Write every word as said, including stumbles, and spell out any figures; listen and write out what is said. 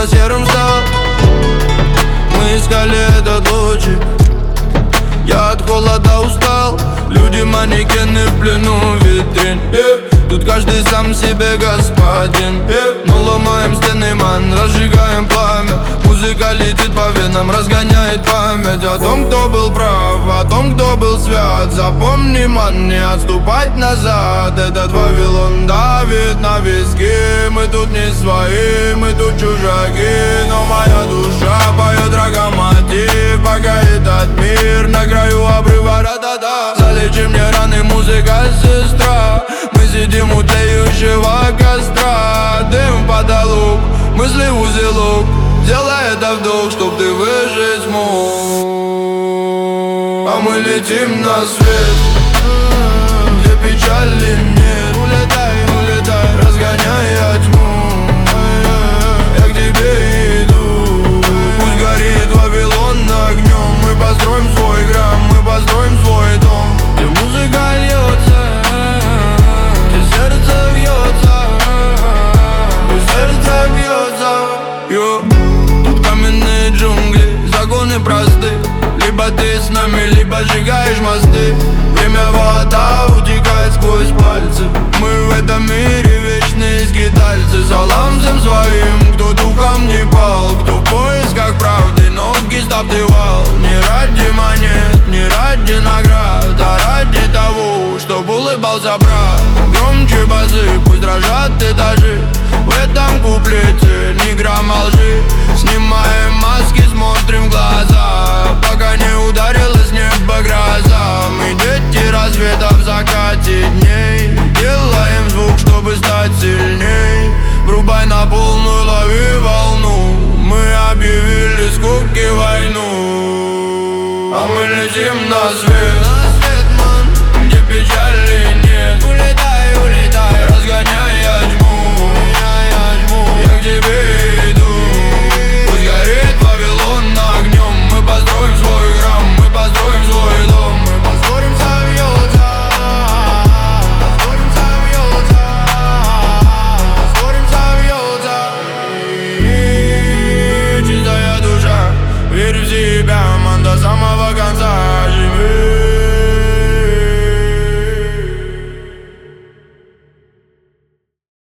снова серым стал. Мы искали этот лучик, я от холода устал. Люди манекены в плену витрин, yeah. Тут каждый сам себе господин, yeah. Мы ломаем стены, ман, разжигаем пламя. Музыка летит по венам, разгоняет память о том, кто был прав, о том, кто был свят. Запомни, ман, не отступать назад. Этот Вавилон давит на виски. Мы тут не свои, мы тут чужаки. Но моя душа поет рагомотив, пока этот мир на краю обрыва, ра-да-да. Залечи мне раны, музыка, сестра. Мы сидим у тлеющего костра. Дым в потолок, мысли в узелок. Делай это вдох, чтоб ты выжить смог. А мы летим на свет, где печали нет. Улетай, улетай, разгоняя тьму. Я к тебе иду. Пусть горит Вавилон огнем. Мы построим свой грамм, мы построим свой дом, где музыка льется, где сердце бьется, где сердце бьется. Йо. Тут каменные джунгли, законы просты. Либо ты с нами, либо сжигаешь мосты. Время вода утекает сквозь пальцы. Мы в этом мире вечные скитальцы. Салам всем своим, кто духом не пал, кто в поисках правды ноги стоптывал. Не ради монет, не ради наград, а ради того, чтоб улыбался брат. Громче базы, пусть дрожат этажи. В этом куплете ни грамма лжи. Снимаем маски, смотрим в глаза, пока не ударила с неба гроза. Мы дети рассвета в закате дней. Делаем звук, чтобы стать сильней. Врубай на полную, лови волну. Мы объявили скуки войну. А мы летим на свет,